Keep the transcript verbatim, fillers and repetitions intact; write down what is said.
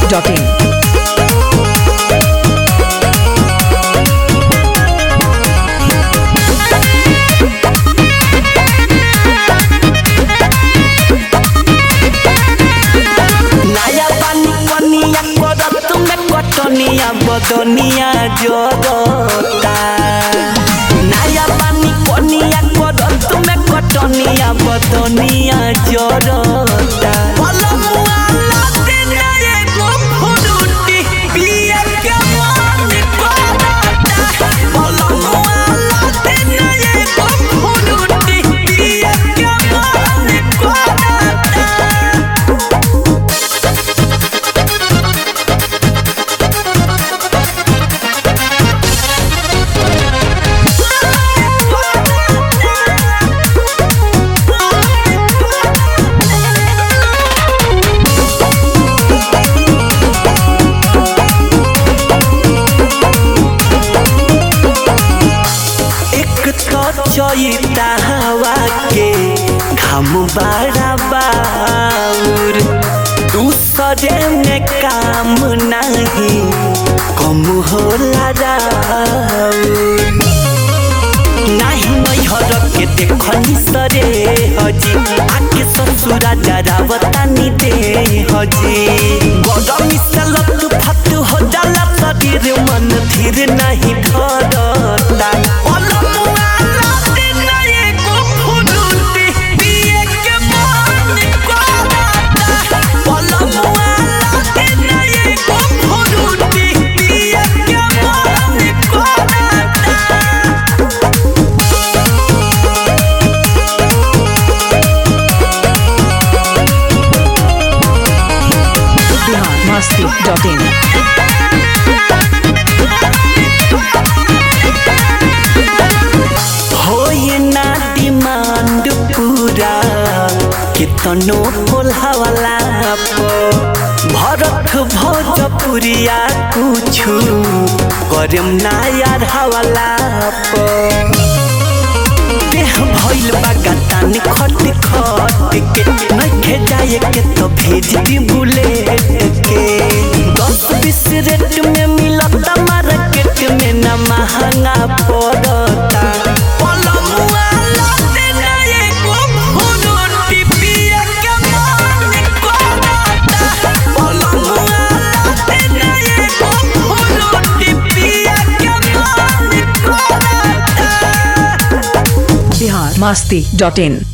Dot in. कटनिया बदनिया जोड़ता नया पानी कनिया करत में कटनिया बदनिया जोड़ता चैता हवा के घाम बड़ा बाउर दूसरे में काम नहीं कम होला नहीं नैहर के देखनी सरे हजी आके ससुरा जरावतानी दे हजी गरमी से लत फत हो जाला शरीर मन धीर नहीं धरता मस्ती डॉट इन। होए ना डिमांड पूरा कितनो बोलहवाला भरत भोजपुरिया कुछु करम ना यार हवाला देह भइल बा गतान खट खट के नखे जाए के तो भेज दी बुलेट के दस बीस रेट में मिलता मार्केट में ना महंगा पड़ता बिहार मस्ती डॉट इन।